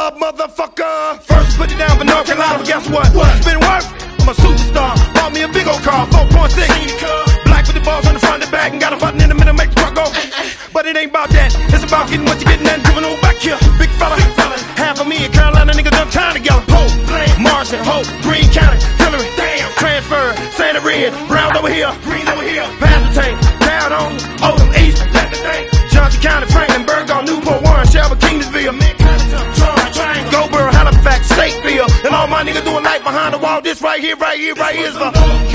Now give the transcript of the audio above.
up, motherfucker. First put it down for North Carolina, but guess what? It's been worth it. I'm a superstar. Bought me a big old car, 4.6. Black with the balls on the front and back, and got a button in the middle, make the truck go. But it ain't about that. It's about getting what you getting and giving on back here. Big fella, half of me in Carolina, niggas done time together. Hope, Marshall, Hope, Greene County, Hillary, damn, transfer, Santa Red, Browns over here, Greens over here, pass the tank, down on Oldham, East, that's the thing. Johnson County, Franklin, Burgall, Newport, Warren, Shelby, Kingsville, Goldsboro, Halifax, Stateville, and all my niggas doing life behind the wall. This right here is the